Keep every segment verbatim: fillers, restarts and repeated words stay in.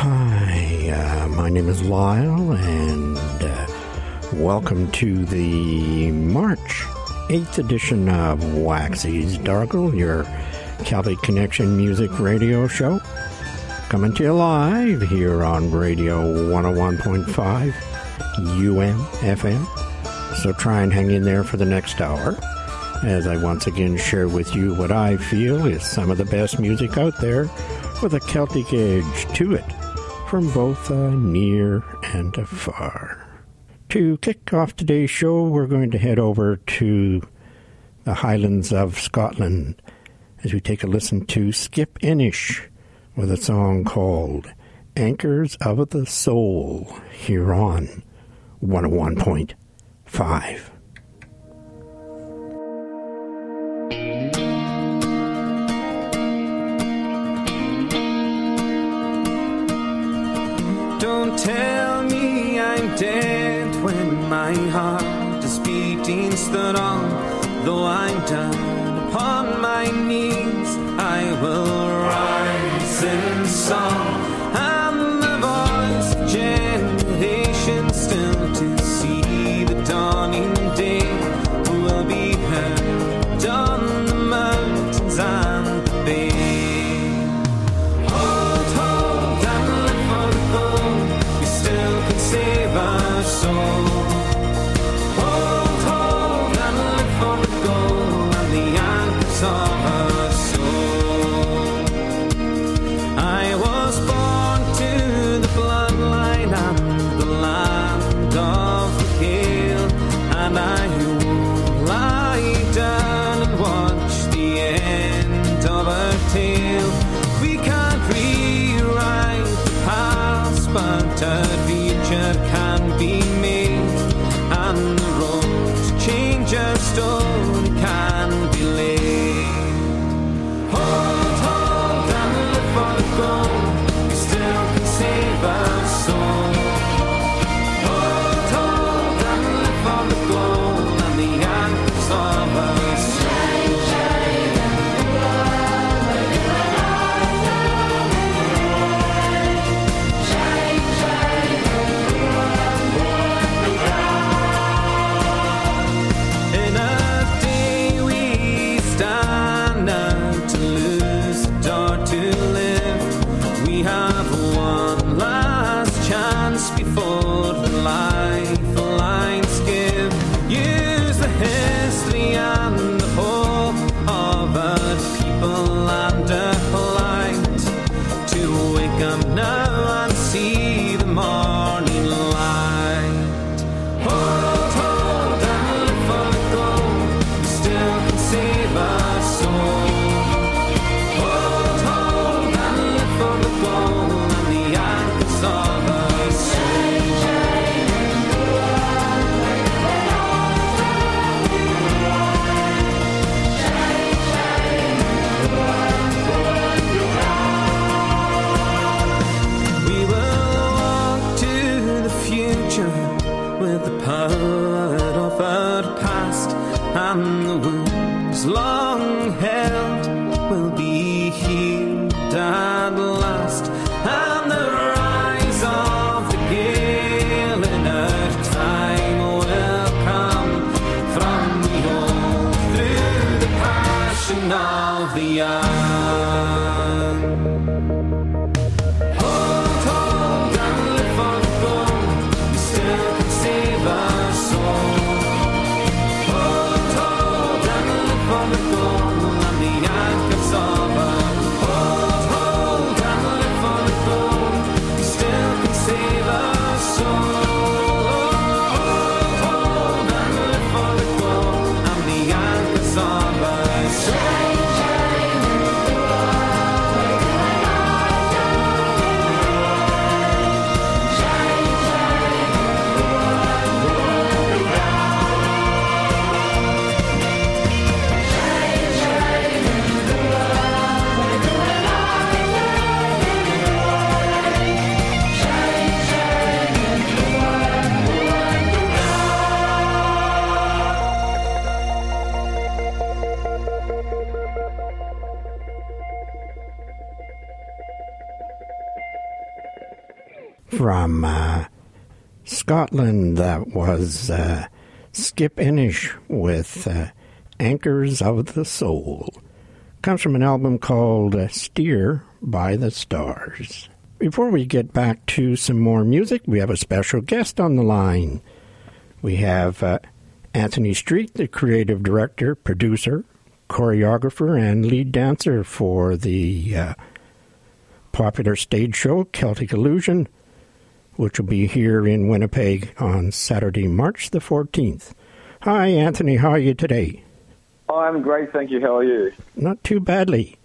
Hi, uh, my name is Lyle, and uh, welcome to the March eighth edition of Waxy's Dargle, your Celtic Connection music radio show. Coming to you live here on Radio one oh one point five U M F M. So try and hang in there for the next hour, as I once again share with you what I feel is some of the best music out there with a Celtic edge to it, from both uh, near and afar. To kick off today's show, we're going to head over to the Highlands of Scotland as we take a listen to Skip Inish with a song called Anchors of the Soul here on one oh one point five. Don't tell me I'm dead when my heart is beating strong. Though I'm down upon my knees, I will rise in song. I'm the voice of generations, still to see the dawning day. Will be heard on the mountains and the bay. Hold, hold, and live for the gold. We still can save our soul. Hold, hold, and live for the gold and the anchors of our soul. I was born to the bloodline and the land of the gale, and I will lie down and watch the end of our tale. We can't rewrite the past, but our future can be made, and the road to change our story can be laid. Hold, hold, and live for the gold. We still can save our soul. Hold, hold, and live for the gold and the anchors of our soul. In a day we stand out to lose, a door to live. We have one last chance before the lifelines give. Use the history and the hope of our people and our light to wake up now and see the morning light. Hold, hold, and live for the gold. We still can save our soul. Hold, hold, and live for the gold and the anchors of our soul. We will From uh, Scotland, that was uh, Skip Inish with uh, Anchors of the Soul. Comes from an album called uh, Steer by the Stars. Before we get back to some more music, we have a special guest on the line. We have uh, Anthony Street, the creative director, producer, choreographer, and lead dancer for the uh, popular stage show Celtic Illusion, which will be here in Winnipeg on Saturday, March the fourteenth. Hi, Anthony. How are you today? I'm great, thank you. How are you? Not too badly.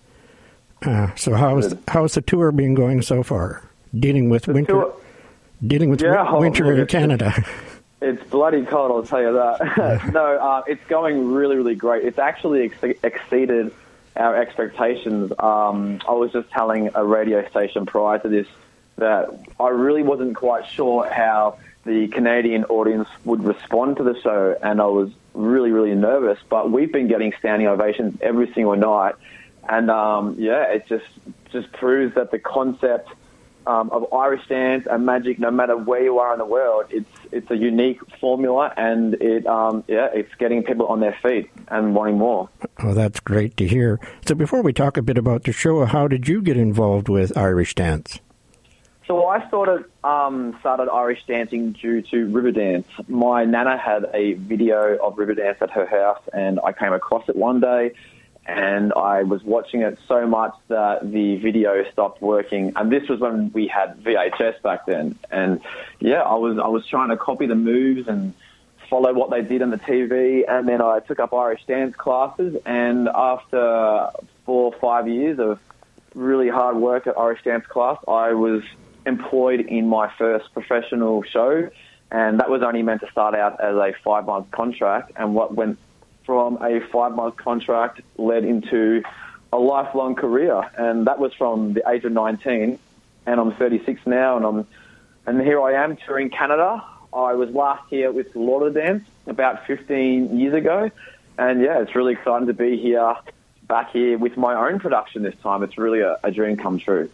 Uh, so how's how's the tour been going so far? Dealing with the winter, tour, dealing with yeah, w- winter in it's, Canada. It's bloody cold, I'll tell you that. no, uh, it's going really, really great. It's actually ex- exceeded our expectations. Um, I was just telling a radio station prior to this that I really wasn't quite sure how the Canadian audience would respond to the show, and I was really, really nervous. But we've been getting standing ovations every single night, and um, yeah, it just just proves that the concept um, of Irish dance and magic, no matter where you are in the world, it's it's a unique formula, and it um, yeah, it's getting people on their feet and wanting more. Oh, that's great to hear. So before we talk a bit about the show, how did you get involved with Irish dance? So I sort of um, started Irish dancing due to Riverdance. My nana had a video of Riverdance at her house, and I came across it one day, and I was watching it so much that the video stopped working. And this was when we had V H S back then. And yeah, I was I was trying to copy the moves and follow what they did on the T V. And then I took up Irish dance classes, and after four or five years of really hard work at Irish dance class, I was employed in my first professional show, and that was only meant to start out as a five-month contract, and what went from a five-month contract led into a lifelong career, and that was from the age of nineteen, and I'm thirty-six now, and I'm and here I am touring Canada. I was last here with Lauderdance about fifteen years ago, and yeah, it's really exciting to be here, back here with my own production this time. It's really a, a dream come true.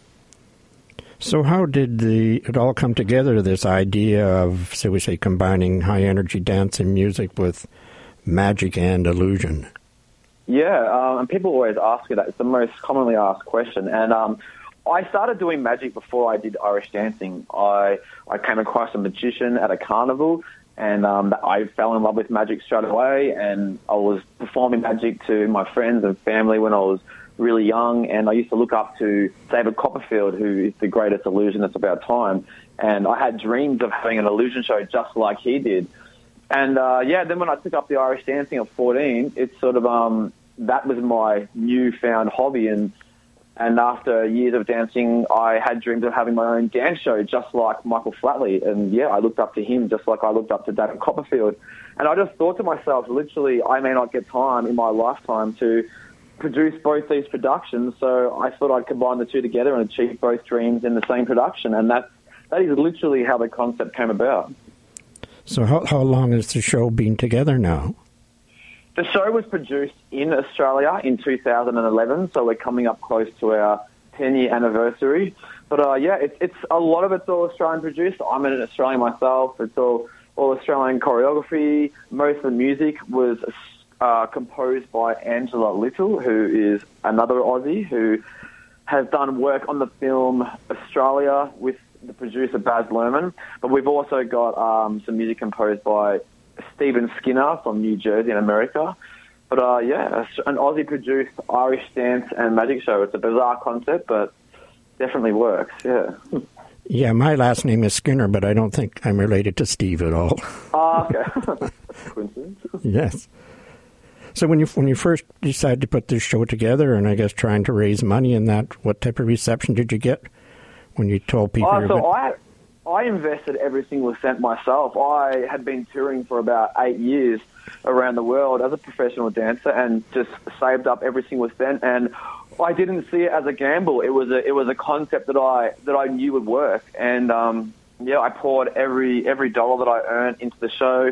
So how did the it all come together, this idea of, so we say, combining high-energy dance and music with magic and illusion? Yeah, um, and people always ask me that. It's the most commonly asked question. And um, I started doing magic before I did Irish dancing. I, I came across a magician at a carnival, and um, I fell in love with magic straight away, and I was performing magic to my friends and family when I was really young, and I used to look up to David Copperfield, who is the greatest illusionist of our time, and I had dreams of having an illusion show just like he did. And uh, yeah, then when I took up the Irish dancing at fourteen, it's sort of um, that was my newfound hobby, and and after years of dancing, I had dreams of having my own dance show just like Michael Flatley, and yeah, I looked up to him just like I looked up to David Copperfield, and I just thought to myself, literally, I may not get time in my lifetime to produce both these productions, so I thought I'd combine the two together and achieve both dreams in the same production, and that that is literally how the concept came about. So how how long has the show been together now? The show was produced in Australia in two thousand eleven, so we're coming up close to our ten-year anniversary. But uh, yeah, it's, it's a lot of it's all Australian produced. I'm an Australian myself. It's all, all Australian choreography. Most of the music was Uh, composed by Angela Little, who is another Aussie who has done work on the film Australia with the producer Baz Luhrmann. But we've also got um, some music composed by Stephen Skinner from New Jersey in America. But uh, yeah, an Aussie-produced Irish dance and magic show. It's a bizarre concept, but definitely works, yeah. Yeah, my last name is Skinner, but I don't think I'm related to Steve at all. Ah, okay. Coincidence. Yes. So when you when you first decided to put this show together, and I guess trying to raise money and that, what type of reception did you get when you told people? Oh, you're so been... I I invested every single cent myself. I had been touring for about eight years around the world as a professional dancer, and just saved up every single cent. And I didn't see it as a gamble. It was a it was a concept that I that I knew would work. And um, yeah, I poured every every dollar that I earned into the show.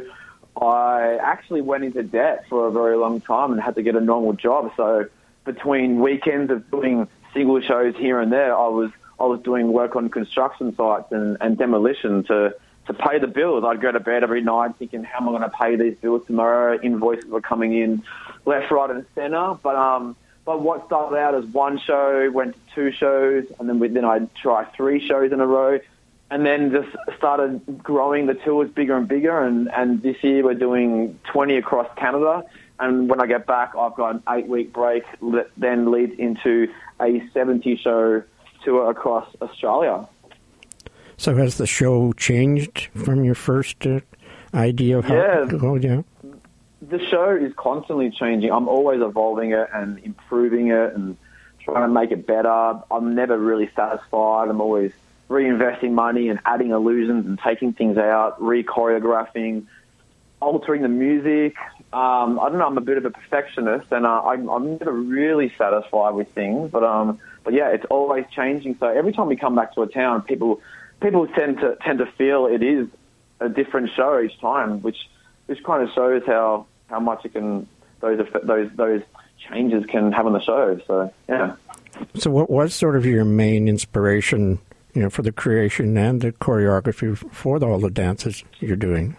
I actually went into debt for a very long time and had to get a normal job. So between weekends of doing single shows here and there, I was I I was doing work on construction sites and, and demolition to, to pay the bills. I'd go to bed every night thinking, how am I going to pay these bills tomorrow? Invoices were coming in left, right and centre. But um, but what started out as one show went to two shows, and then we, then I'd try three shows in a row. And then just started growing the tours bigger and bigger. And, and this year we're doing twenty across Canada. And when I get back, I've got an eight-week break that then leads into a seventy-show tour across Australia. So has the show changed from your first uh, idea of how yeah, to go? Yeah. The show is constantly changing. I'm always evolving it and improving it and trying to make it better. I'm never really satisfied. I'm always reinvesting money and adding illusions and taking things out, re-choreographing, altering the music. Um, I don't know, I'm a bit of a perfectionist, and uh, I'm, I'm never really satisfied with things. But um, but yeah, it's always changing. So every time we come back to a town, people people tend to tend to feel it is a different show each time, which which kind of shows how, how much it can those those those changes can have on the show. So yeah. So what was sort of your main inspiration, you know, for the creation and the choreography for all the dances you're doing?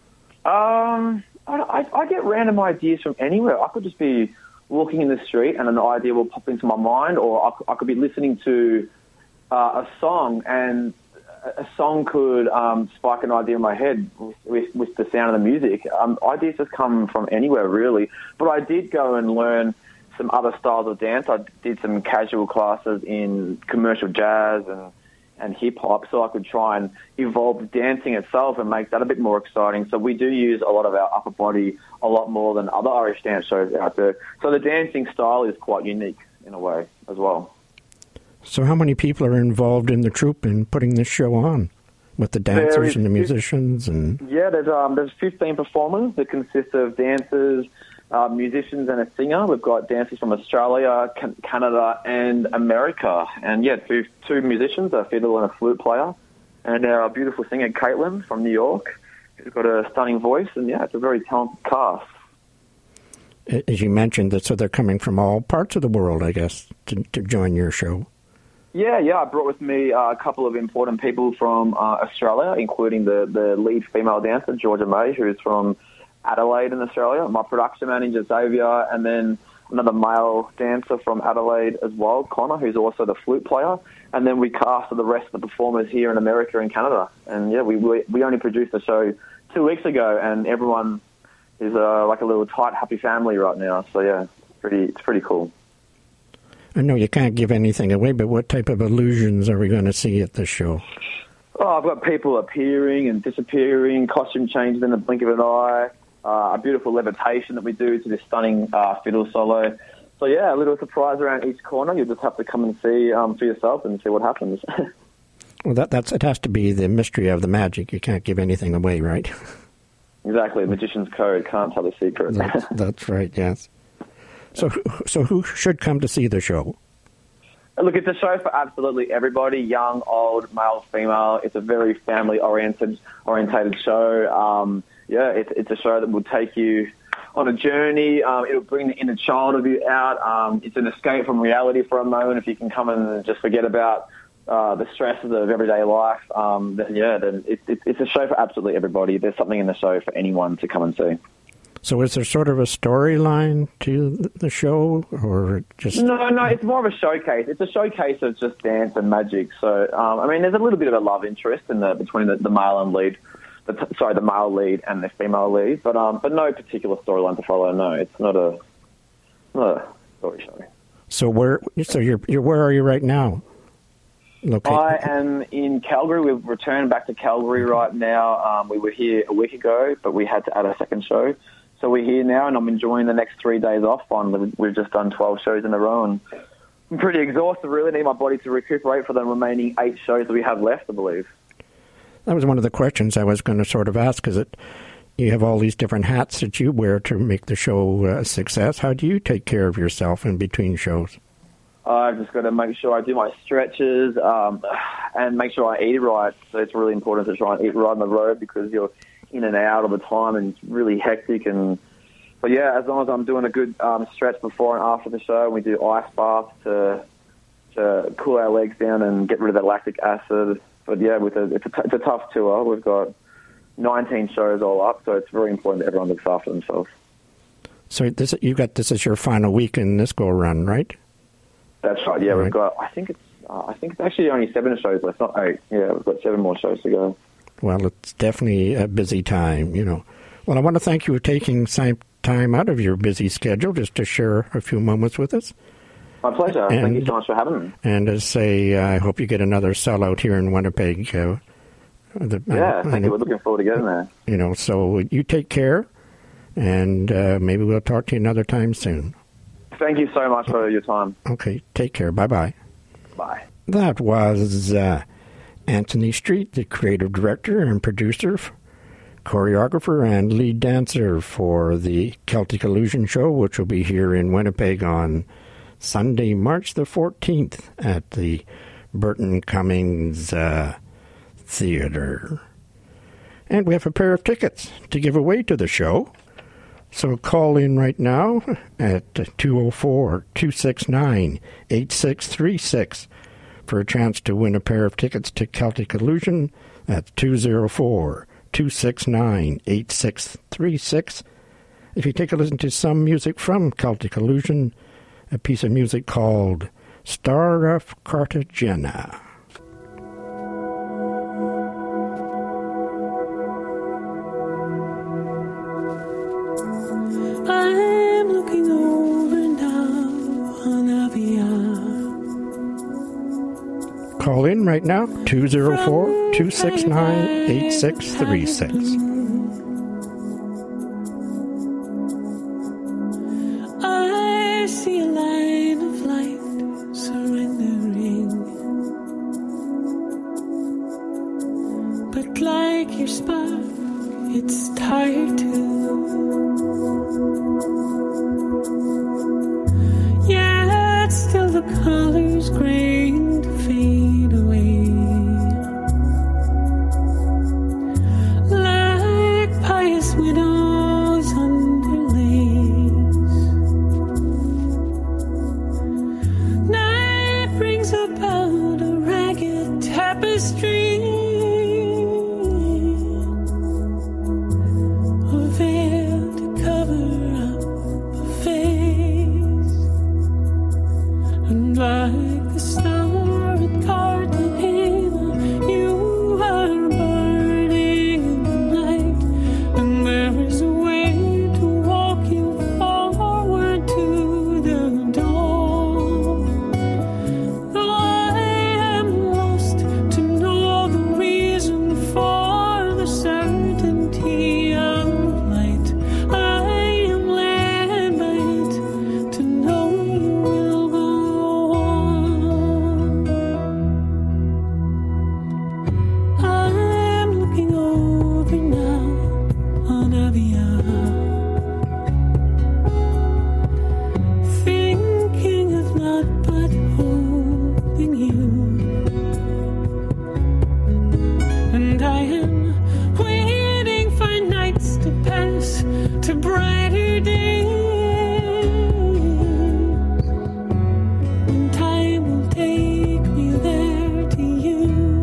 Um, I, I get random ideas from anywhere. I could just be walking in the street and an idea will pop into my mind, or I, I could be listening to uh, a song and a song could um, spike an idea in my head with, with, with the sound of the music. Um, ideas just come from anywhere, really. But I did go and learn some other styles of dance. I did some casual classes in commercial jazz and and hip-hop, so I could try and evolve the dancing itself and make that a bit more exciting. So we do use a lot of our upper body a lot more than other Irish dance shows out there. So the dancing style is quite unique in a way as well. So how many people are involved in the troupe in putting this show on, with the dancers is, and the musicians? And Yeah, there's um, there's fifteen performers that consist of dancers, Uh, musicians and a singer. We've got dancers from Australia, can- Canada, and America. And yeah, two two musicians, a fiddle and a flute player, and our beautiful singer Caitlin from New York, who's got a stunning voice. And yeah, it's a very talented cast. As you mentioned, that so they're coming from all parts of the world, I guess, to, to join your show. Yeah, yeah. I brought with me uh, a couple of important people from uh, Australia, including the the lead female dancer Georgia May, who's from Adelaide in Australia, my production manager Xavier, and then another male dancer from Adelaide as well, Connor, who's also the flute player. And then we cast the rest of the performers here in America and Canada. And yeah, we we, we only produced the show two weeks ago, and everyone is uh, like a little tight, happy family right now. So yeah, it's pretty it's pretty cool. I know you can't give anything away, but what type of illusions are we going to see at this show? Oh, I've got people appearing and disappearing, costume changes in the blink of an eye. Uh, a beautiful levitation that we do to this stunning uh, fiddle solo. So, yeah, a little surprise around each corner. You'll just have to come and see um, for yourself and see what happens. Well, that that's it has to be the mystery of the magic. You can't give anything away, right? Exactly. Magician's code. Can't tell the secret. That's, that's right, yes. So, so who should come to see the show? Look, it's a show for absolutely everybody, young, old, male, female. It's a very family-oriented orientated show. Um Yeah, it's, it's a show that will take you on a journey. Um, it'll bring the inner child of you out. Um, it's an escape from reality for a moment. If you can come and just forget about uh, the stresses of everyday life, um, then yeah, then it, it, it's a show for absolutely everybody. There's something in the show for anyone to come and see. So is there sort of a storyline to the show, or just... No, no, it's more of a showcase. It's a showcase of just dance and magic. So, um, I mean, there's a little bit of a love interest in the between the, the male and lead. The, sorry, the male lead and the female lead, but um, but no particular storyline to follow. No, it's not a not a story show. So where? So you're you're where are you right now? Located. I am in Calgary. We've returned back to Calgary right now. Um, we were here a week ago, but we had to add a second show, so we're here now, and I'm enjoying the next three days off. On we've just done twelve shows in a row, and I'm pretty exhausted. Really need my body to recuperate for the remaining eight shows that we have left, I believe. That was one of the questions I was going to sort of ask, is that you have all these different hats that you wear to make the show a success. How do you take care of yourself in between shows? I've just got to make sure I do my stretches um, and make sure I eat right. So it's really important to try and eat right on the road because you're in and out all the time and it's really hectic. And But yeah, as long as I'm doing a good um, stretch before and after the show, we do ice baths to to cool our legs down and get rid of that lactic acid. But yeah, with a, it's, a, it's a tough tour. We've got nineteen shows all up, so it's very important that everyone looks after themselves. So this you got this is your final week in this go run, right? That's right. Yeah, all we've right. got. I think it's. Uh, I think it's actually only seven shows left, not eight. Yeah, we've got seven more shows to go. Well, it's definitely a busy time, you know. Well, I want to thank you for taking some time out of your busy schedule just to share a few moments with us. My pleasure. And, thank you so much for having me. And to say, uh, I hope you get another sellout here in Winnipeg. Uh, the, yeah, uh, thank you. We're looking forward to getting there. You know, so you take care, and uh, maybe we'll talk to you another time soon. Thank you so much for your time. Okay, take care. Bye-bye. Bye. That was uh, Anthony Street, the creative director and producer, choreographer, and lead dancer for the Celtic Illusion show, which will be here in Winnipeg on Sunday, March the fourteenth at the Burton Cummings uh, Theater. And we have a pair of tickets to give away to the show. So call in right now at two oh four, two six nine, eight six three six for a chance to win a pair of tickets to Celtic Illusion at two oh four, two six nine, eight six three six. If you take a listen to some music from Celtic Illusion, a piece of music called Star of Cartagena. I'm looking over now on Avia. Call in right now, two oh four, two six nine, eight six three six. I see a line of light surrendering, but like your spark, it's tired too. Yet still the colors grain to fade away, like pious widows underlays. Night brings about a ragged tapestry, a veil to cover up a face, and like the star at Cartagena, you are burning in the night, and there is a way to walk you forward to the dawn. Though I am lost to know the reason for the certainty of light, I am led by it to know you will go on. I'm looking over now on Avia, thinking of naught but holding you, and I am waiting for nights to pass to brighter days, when time will take me there to you,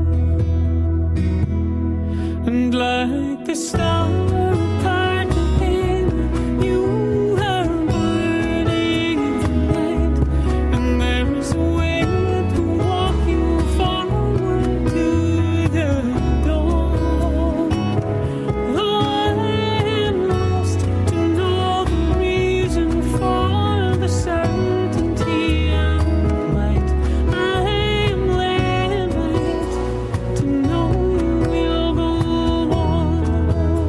and like the star of Cartagena, you are burning in the night, and there is a way to walk you forward to the dawn. Though I am lost to know the reason for the certainty of light, I am led by it to know you will go on.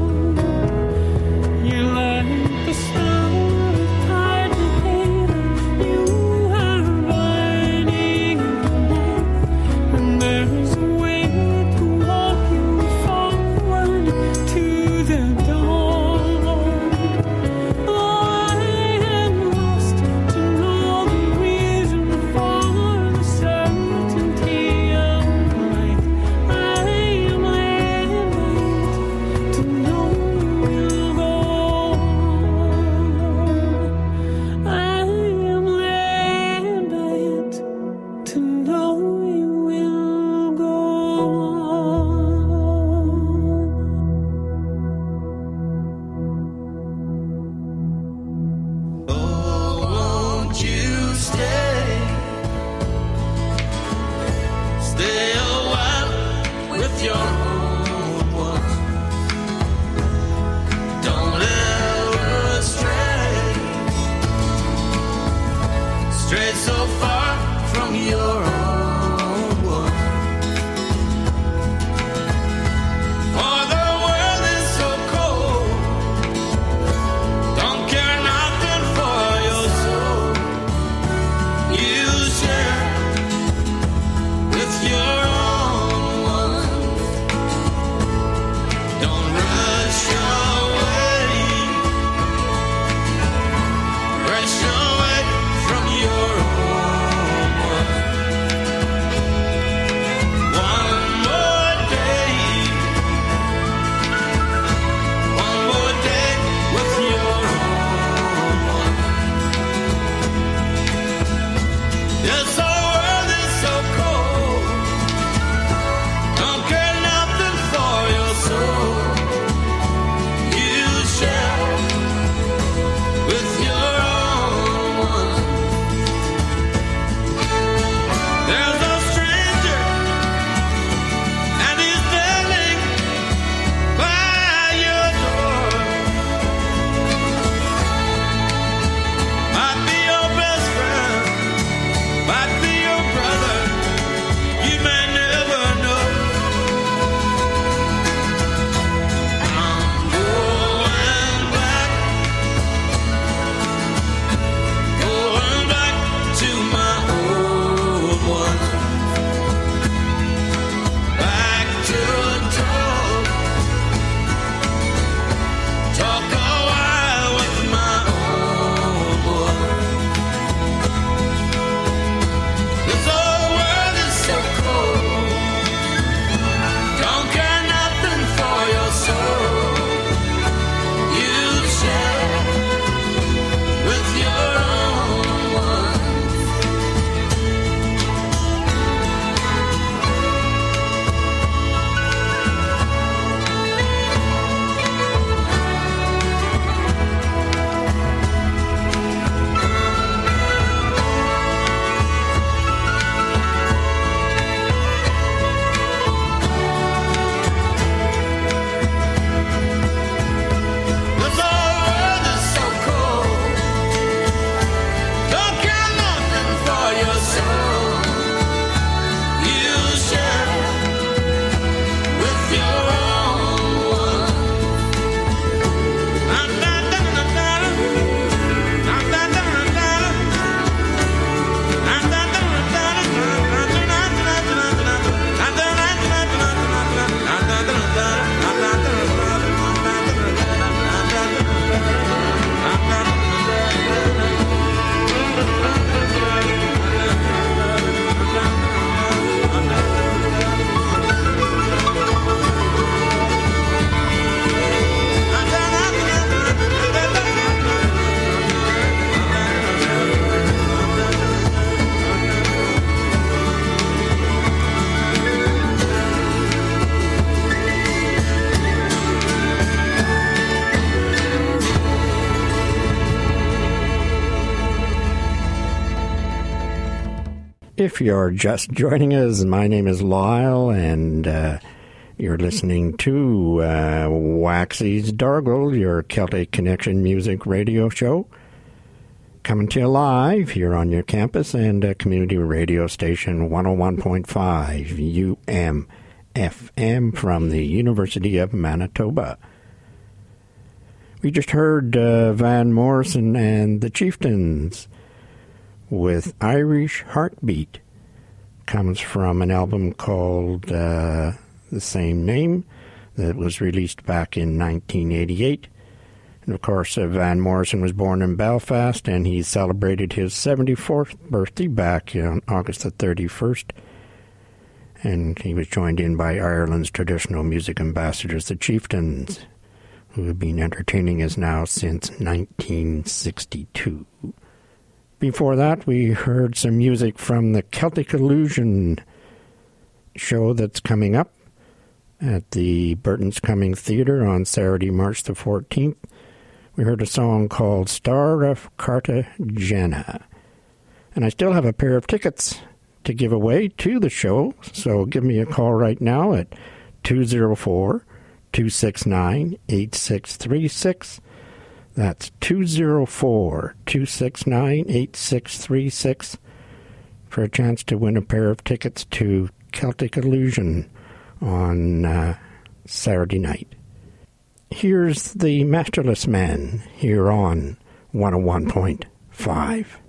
If you're just joining us, my name is Lyle, and uh, you're listening to uh, Waxy's Dargle, your Celtic Connection music radio show, coming to you live here on your campus and uh, community radio station one oh one point five U M F M from the University of Manitoba. We just heard uh, Van Morrison and the Chieftains with Irish Heartbeat. Comes from an album called uh, the same name that was released back in nineteen eighty-eight. And of course, uh, Van Morrison was born in Belfast, and he celebrated his seventy-fourth birthday back on August the thirty-first. And he was joined in by Ireland's traditional music ambassadors, the Chieftains, who have been entertaining us now since nineteen sixty-two. Before that, we heard some music from the Celtic Illusion show that's coming up at the Burton's Coming Theatre on Saturday, March the fourteenth. We heard a song called Star of Cartagena. And I still have a pair of tickets to give away to the show, so give me a call right now at two oh four, two six nine, eight six three six. That's two oh four, two six nine, eight six three six for a chance to win a pair of tickets to Celtic Illusion on uh, Saturday night. Here's the Masterless Man here on one oh one point five.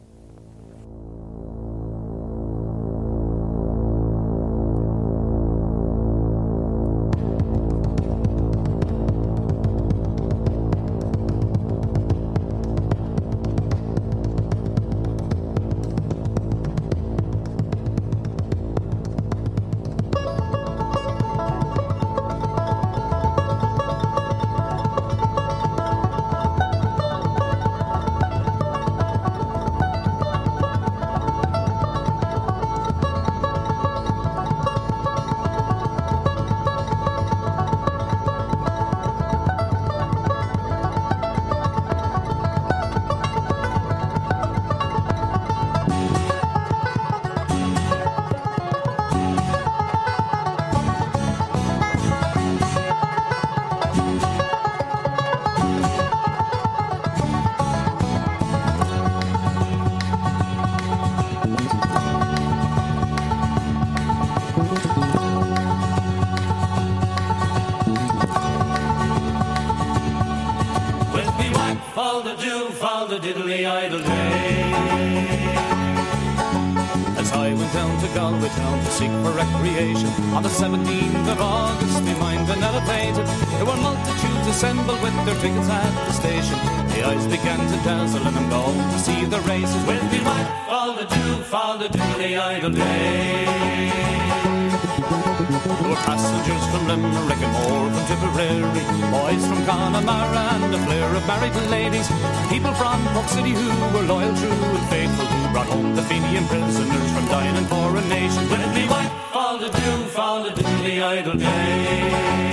People from Cork City who were loyal, true and faithful, who brought home the Fenian prisoners from dying in foreign nations. With me white, fall the dew, fall the diddly idle day.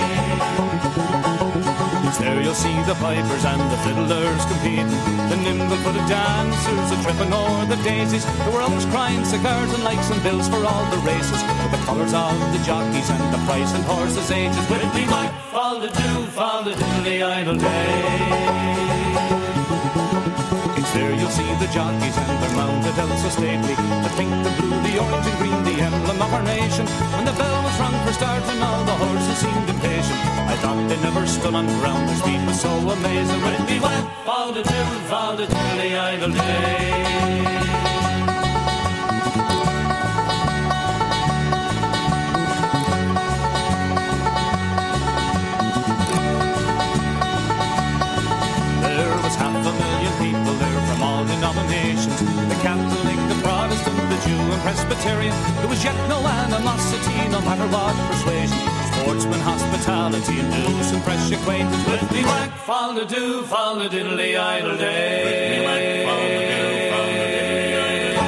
It's there you'll see the pipers and the fiddlers competing, the nimble-footed dancers a tripping o'er the daisies. There were others crying cigars and likes and bills for all the races, with the colours of the jockeys and the price and horses' ages. With me white, fall the dew, fall the diddly idle day. There you'll see the jockeys and their mounted elves so stately, the pink, the blue, the orange and green, the emblem of our nation. When the bell was rung for starting, all the horses seemed impatient. I thought they never stood on ground, their speed was so amazing. Would it be well, fall the dew, fall the diddly idle day. Denominations, the Catholic, the Protestant, the Jew and Presbyterian. There was yet no animosity, no matter what persuasion. Sportsman, hospitality, and news and fresh acquaintance. With me whack, fall the dew, fall the diddly idle day. With me whack, fall the dew, fall the diddly idle day.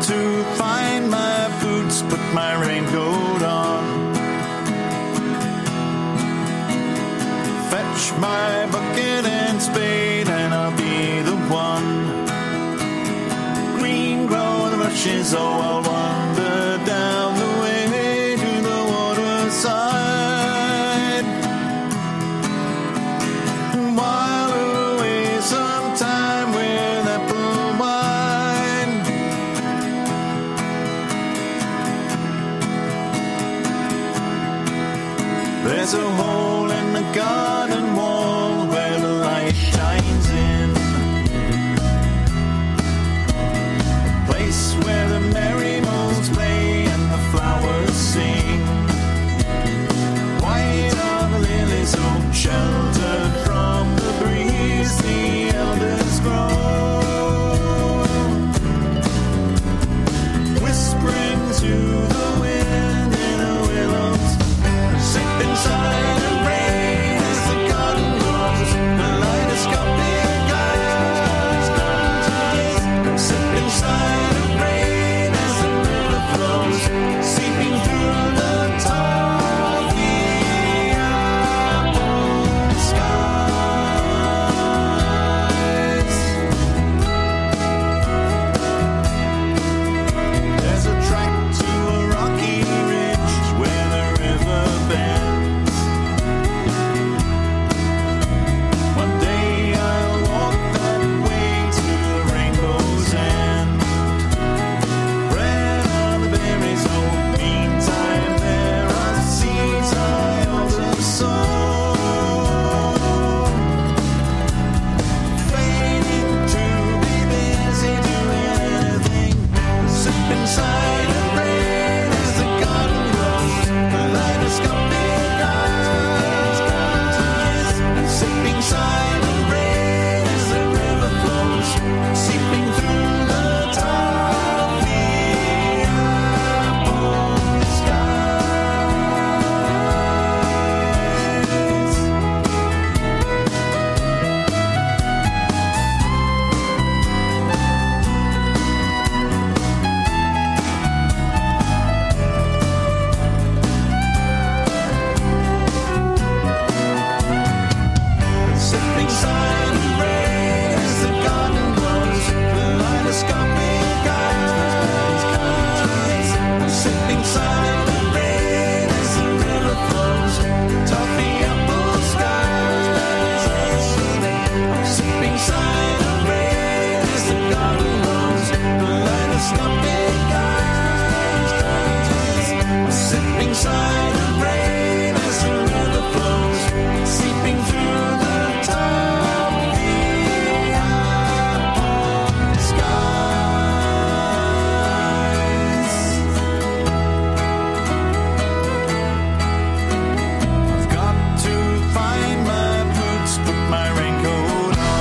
to find my boots, put my raincoat on. Fetch my bucket and spade, and I'll be the one. Green grow the rushes, oh, I'll wander down the way to the waterside, and while away some time with apple wine. There's a hole in the garden wall where the light shines in, a place where the merry moles play and the flowers sing. White are the lilies, so sheltered from the breeze, the elders grow, whispering to the wind in a willows. Sit inside the rain as the garden grows, the kaleidoscopic eyes. Sit inside the rain as the river flows, seeping through the tall apple skies. There's a track to a rocky ridge where the river bends. One day I'll walk that way to the rainbow's end. Red are the berries, oh, meantime there are seeds I also sow, fading to be busy doing anything. Sip inside the rain as the garden grows, the kaleidoscopic eyes. Sip inside the rain as the river flows, seeping through the toffee apple skies. Sip inside the rain as the garden grows, kaleidoscopic eyes. Sip inside the rain as the river flows, toffee apple skies. Sip inside the rain as the garden grows, kaleidoscopic eyes. Sip inside the rain as the river flows, seeping through the toffee apple skies. I've got to find my boots, put my raincoat on.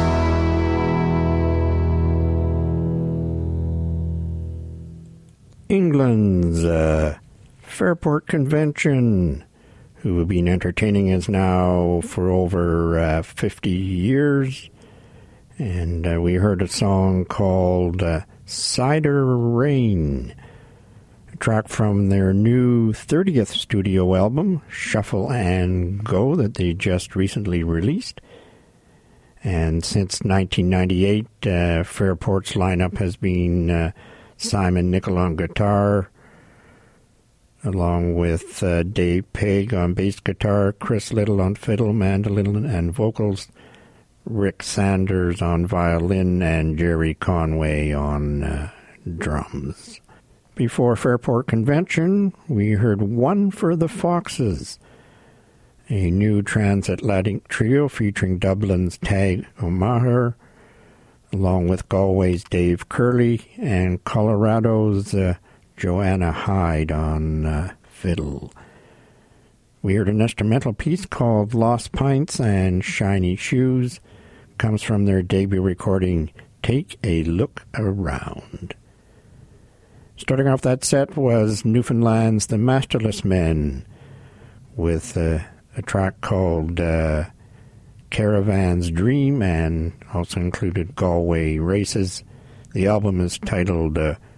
England's uh, Fairport Convention, who have been entertaining us now for over uh, fifty years. And uh, we heard a song called uh, Cider Rain, a track from their new thirtieth studio album, Shuffle and Go, that they just recently released. And since nineteen ninety-eight, uh, Fairport's lineup has been uh, Simon Nicol on guitar, along with uh, Dave Pegg on bass guitar, Chris Little on fiddle, mandolin, and vocals, Rick Sanders on violin, and Jerry Conway on uh, drums. Before Fairport Convention, we heard One for the Foxes, a new transatlantic trio featuring Dublin's Tag O'Maher, along with Galway's Dave Curley and Colorado's uh, Joanna Hyde on uh, fiddle. We heard an instrumental piece called Lost Pints and Shiny Shoes. Comes from their debut recording, Take a Look Around. Starting off that set was Newfoundland's The Masterless Men with uh, a track called uh, Caravan's Dream, and also included Galway Races. The album is titled uh,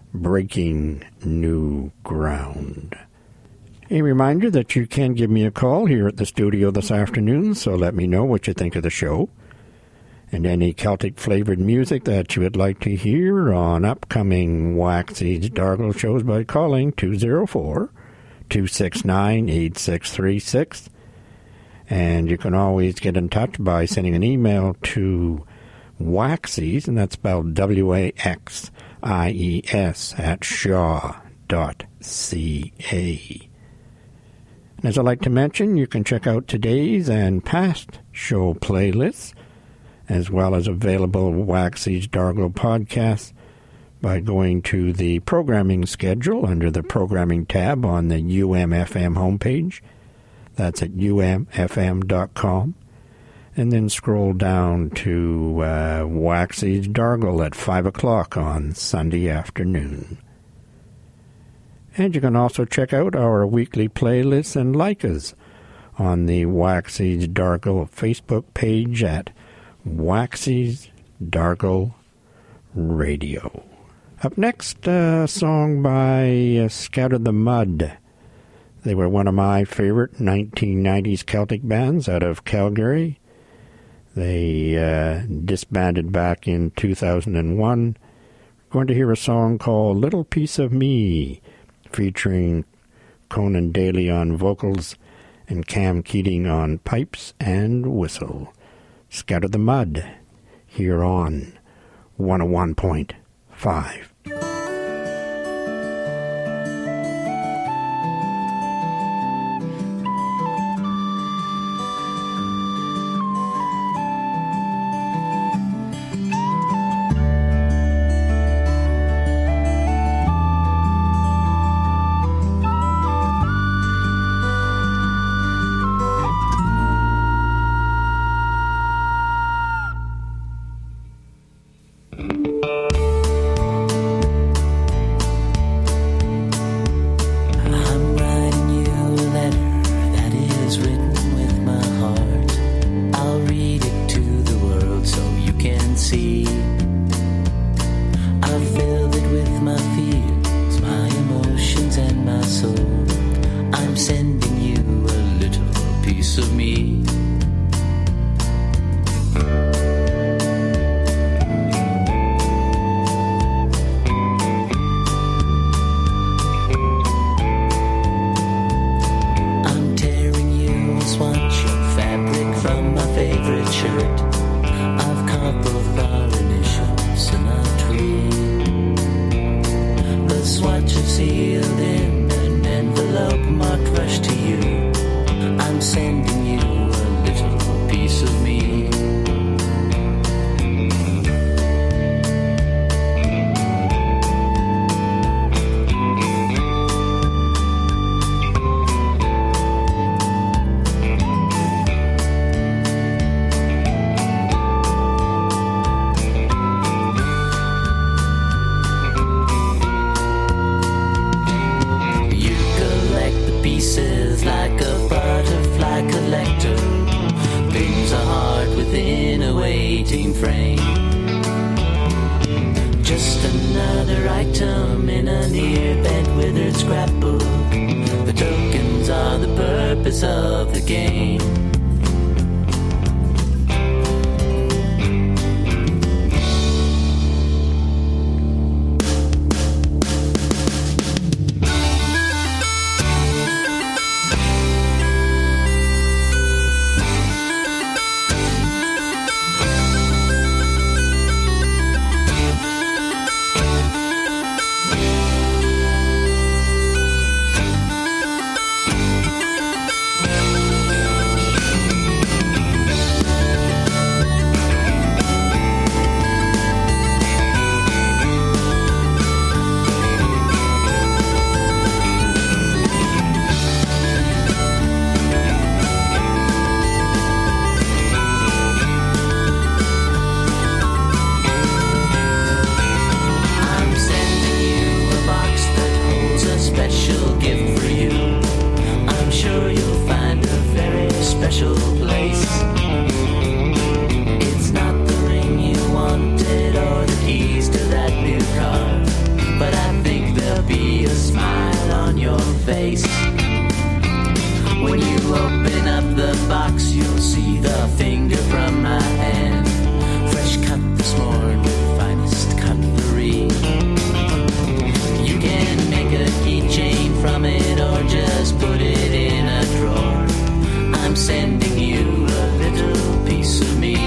Breaking New Ground. A reminder that you can give me a call here at the studio this afternoon, so let me know what you think of the show and any Celtic-flavored music that you would like to hear on upcoming Waxy's Dargle shows by calling two oh four, two six nine, eight six three six. And you can always get in touch by sending an email to Waxies, and that's spelled W A X I E S, at shaw dot c a. And as I like to mention, you can check out today's and past show playlists, as well as available Waxies Dargle podcasts, by going to the programming schedule under the programming tab on the U M F M homepage. That's at U M F M dot com. And then scroll down to uh, Waxies Dargle at five o'clock on Sunday afternoon. And you can also check out our weekly playlists and like us on the Waxies Dargle Facebook page at Waxies Dargle Radio. Up next, a song by uh, Scout of the Mud. They were one of my favorite nineteen nineties Celtic bands out of Calgary. They uh, disbanded back in two thousand one. We're going to hear a song called Little Piece of Me, featuring Conan Daly on vocals and Cam Keating on pipes and whistle. Scout of the Mud, here on one oh one point five. face. When you open up the box, you'll see the finger from my hand, fresh cut this morning with finest cutlery. You can make a keychain from it or just put it in a drawer. I'm sending you a little piece of me.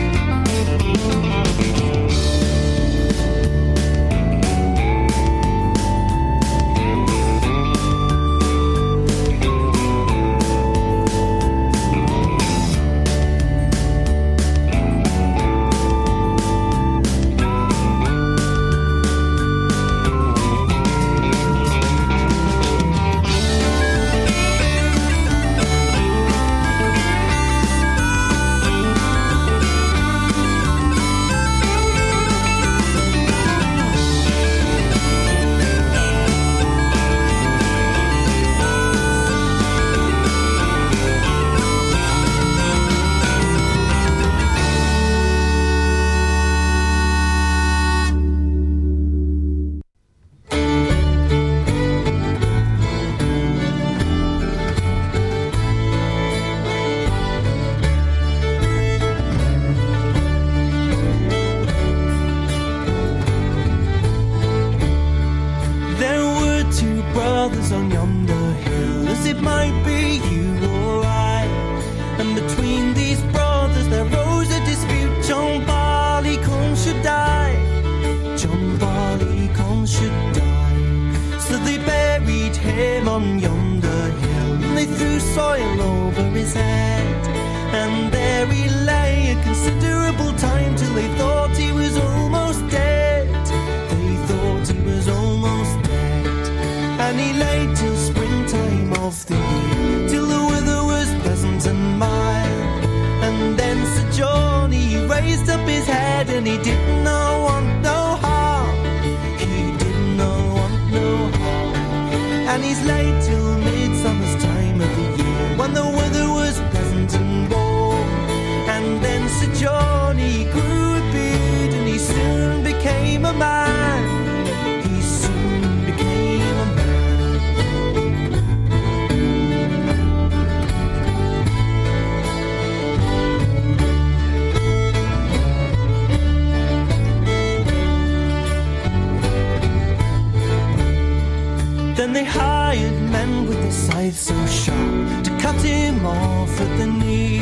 Then they hired men with a scythe so sharp to cut him off at the knee.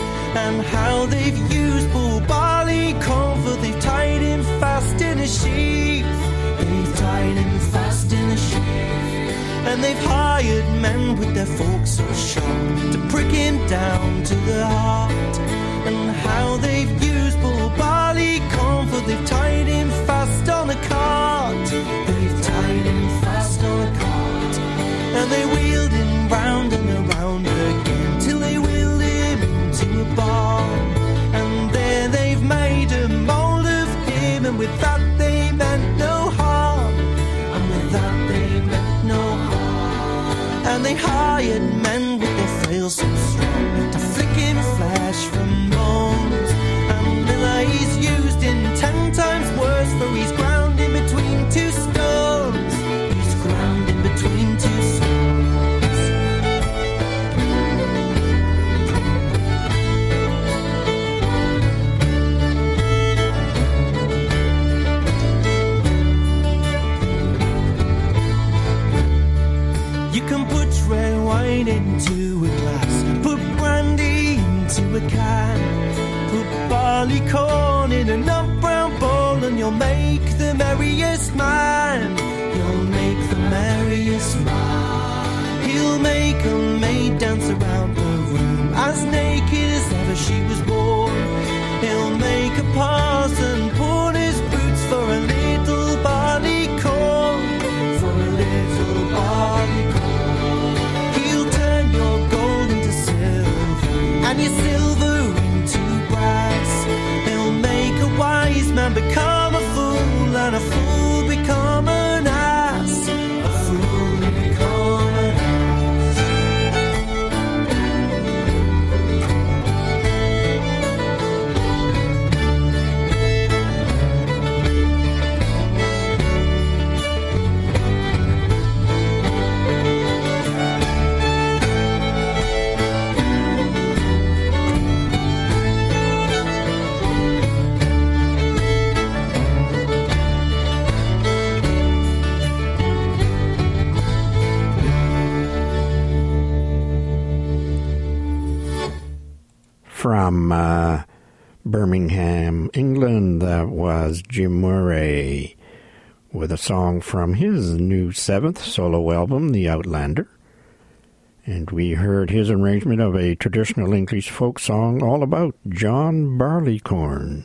And how they've used poor Barleycorn, for they've tied him fast in a sheaf. They've tied him fast in a sheaf. And they've hired men with their forks so sharp to prick him down to the heart. And how they've used poor Barleycorn, for they've tied him fast on a cart. They've tied him fast on a cart. And they wheeled him round and around again till they wheeled him into a barn. And there they've made a mould of him, and with that they meant no harm. And with that they meant no harm. And they hired men with their flails so strong to flick him flesh from bones. And Miller he's used in ten times worse, for he's ground in between two stones. He's ground in between two stones. You can put red wine into a glass, put brandy into a can, put barleycorn in a nut brown bowl, and you'll make the merriest man. You'll make the merriest man. He'll make a maid dance around the room as naked as ever she was born. He'll make a parson pawn his boots for a little barleycorn, for a little barleycorn. And your silver into brass. He'll make a wise man become a fool, and a fool become an ass. A fool become an From uh, Birmingham, England, that was Jim Murray with a song from his new seventh solo album, The Outlander. And we heard his arrangement of a traditional English folk song all about John Barleycorn.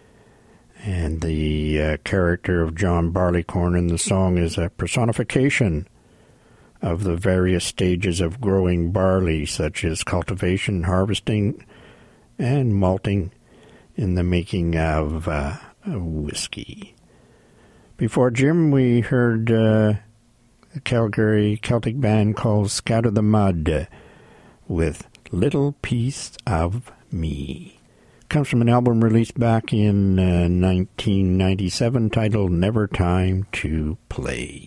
And the uh, character of John Barleycorn in the song is a personification of the various stages of growing barley, such as cultivation, harvesting, and malting in the making of uh, whiskey. Before Jim, we heard uh, a Calgary Celtic band called Scatter the Mud with Little Piece of Me. Comes from an album released back in uh, nineteen ninety-seven titled Never Time to Play.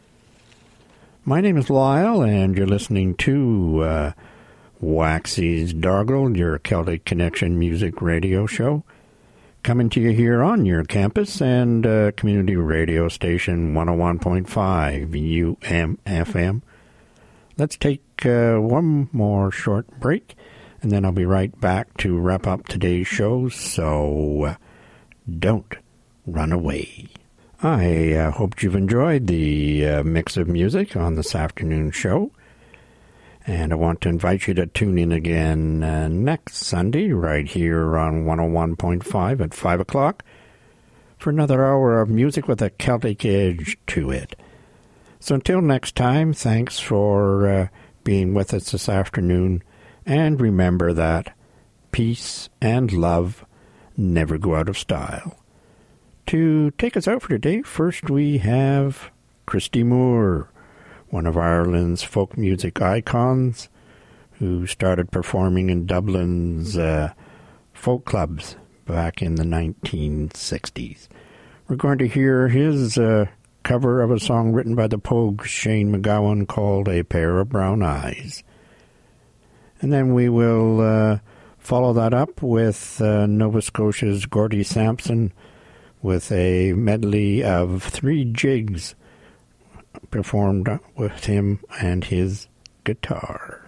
My name is Lyle, and you're listening to uh, Waxy's Dargle, your Celtic Connection music radio show, coming to you here on your campus and uh, community radio station one oh one point five U M F M. Let's take uh, one more short break, and then I'll be right back to wrap up today's show, so uh, don't run away. I uh, hope you've enjoyed the uh, mix of music on this afternoon show, and I want to invite you to tune in again uh, next Sunday right here on one oh one point five at five o'clock for another hour of music with a Celtic edge to it. So until next time, thanks for uh, being with us this afternoon. And remember that peace and love never go out of style. To take us out for today, first we have Christy Moore, one of Ireland's folk music icons, who started performing in Dublin's uh, folk clubs back in the nineteen sixties. We're going to hear his uh, cover of a song written by the Pogues, Shane MacGowan, called A Pair of Brown Eyes. And then we will uh, follow that up with uh, Nova Scotia's Gordie Sampson with a medley of three jigs performed with him and his guitar.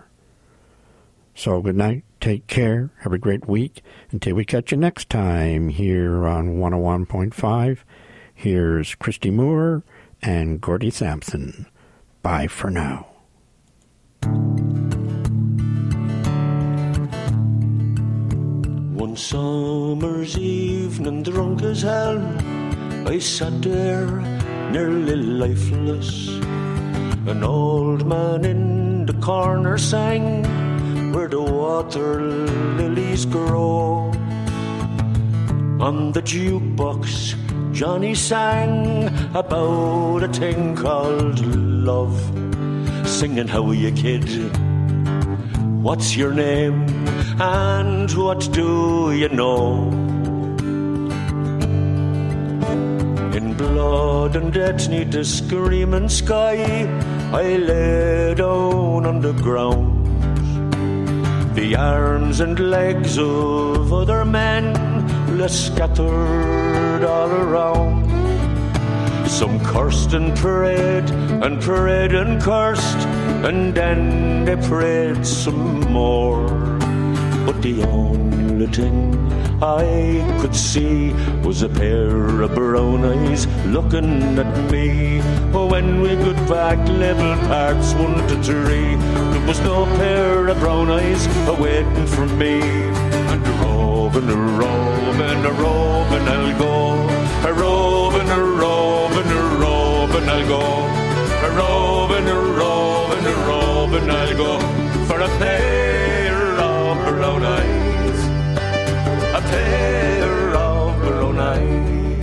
So good night, take care, have a great week. Until we catch you next time here on one oh one point five, here's Christy Moore and Gordie Sampson. Bye for now. One summer's evening, drunk as hell, I sat there nearly lifeless. An old man in the corner sang where the water lilies grow. On the jukebox Johnny sang about a thing called love, singing how are you kid, what's your name, and what do you know? In blood and death 'neath the screaming sky, I lay down on the ground. The arms and legs of other men lay scattered all around. Some cursed and prayed, and prayed and cursed, and then they prayed some more. But the only thing I could see was a pair of brown eyes looking at me. When we got back level parts one to three, there was no pair of brown eyes waiting for me. And a roving, a roving, a roving I'll go. A roving, a roving, a roving I'll go. A roving, a roving, a roving I'll go. For a pair of brown eyes, a pair of brown eyes.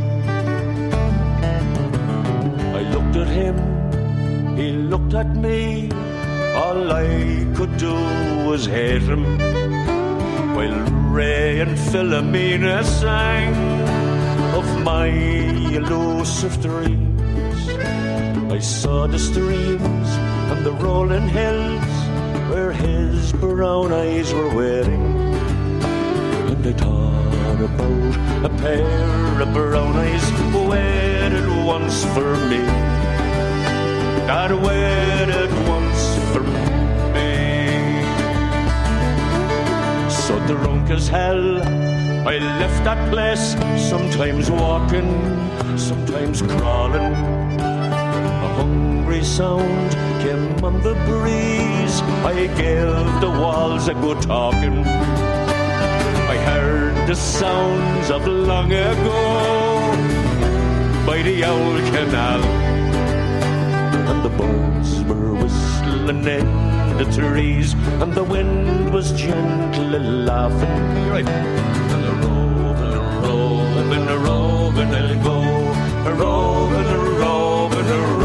I looked at him, he looked at me. All I could do was hate him, while Ray and Philomena sang of my elusive dreams. I saw the streams and the rolling hills where his brown eyes were waiting, and I thought about a pair of brown eyes waited once for me, that waited once for me. So the dark as hell. I left that place, sometimes walking, sometimes crawling. A hungry sound came on the breeze. I gave the walls a good talking. I heard the sounds of long ago by the old canal, and the birds were whistling in the trees, and the wind was gently laughing. Right. And a roving, a roving, a roving, I'll go, a roving, a roving, a roving.